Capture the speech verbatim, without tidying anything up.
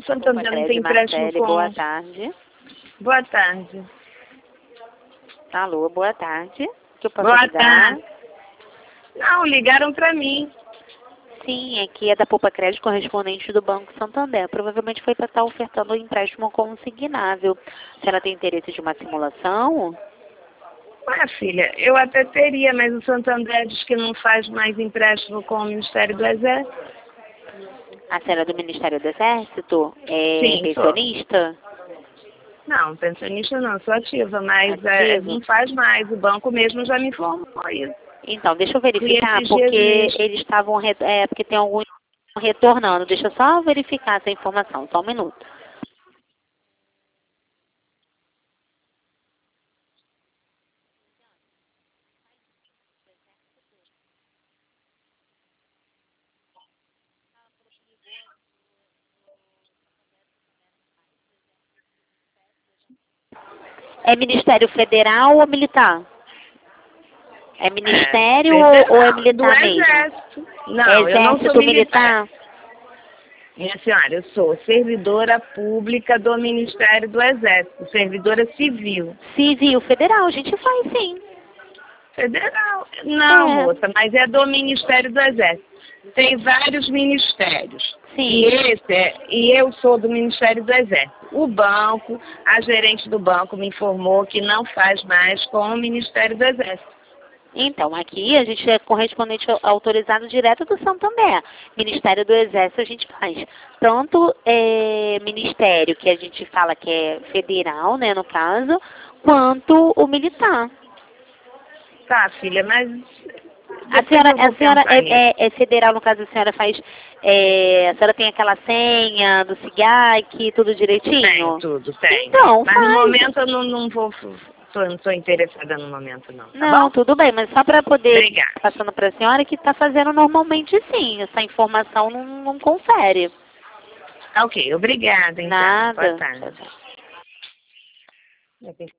Santander não tem empréstimo Marcele, com... boa tarde. Boa tarde. Alô, boa tarde. O que eu posso Boa ajudar? tarde. Não, ligaram para mim. Sim, aqui é da Poupa Crédito, correspondente do Banco Santander. Provavelmente foi para estar ofertando o empréstimo consignável. A senhora tem interesse de uma simulação? Ué, filha, eu até teria, mas o Santander diz que não faz mais empréstimo com o Ministério do Exército. A senhora é do Ministério do Exército? É Sim, pensionista? Não, pensionista não, sou ativa, mas Ativa? é, não faz mais. O banco mesmo já me informou isso. Então, deixa eu verificar, esses porque dias eles estavam, re- é, porque tem alguns retornando. Deixa eu só verificar essa informação, só um minuto. É Ministério Federal ou militar? É Ministério é, ou, ou é federal, do militar mesmo? Exército. Não, eu não sou Exército militar. militar? Minha senhora, eu sou servidora pública do Ministério do Exército, servidora civil. Civil federal, a gente faz sim. Federal. Não, É. moça, mas é do Ministério do Exército. Tem vários ministérios. Sim. E esse é, e eu sou do Ministério do Exército. O banco, a gerente do banco me informou que não faz mais com o Ministério do Exército. Então, aqui a gente é correspondente autorizado direto do Santander. Ministério do Exército a gente faz. Tanto é, ministério, que a gente fala que é federal, né, no caso, quanto o militar. Tá, filha, mas A depois senhora, eu vou a senhora pensar nisso. é, é- é federal, no caso a senhora faz, é, a senhora tem aquela senha do SIGAC, tudo direitinho? Tem tudo, tem. Então, Mas faz. no momento eu não, não vou, tô, não estou interessada no momento não, tá Não, bom? tudo bem, mas só para poder, Obrigada. passando para a senhora, que está fazendo normalmente sim, essa informação não, não confere. Ok, obrigada então. Boa Nada. tarde. Tchau, tchau.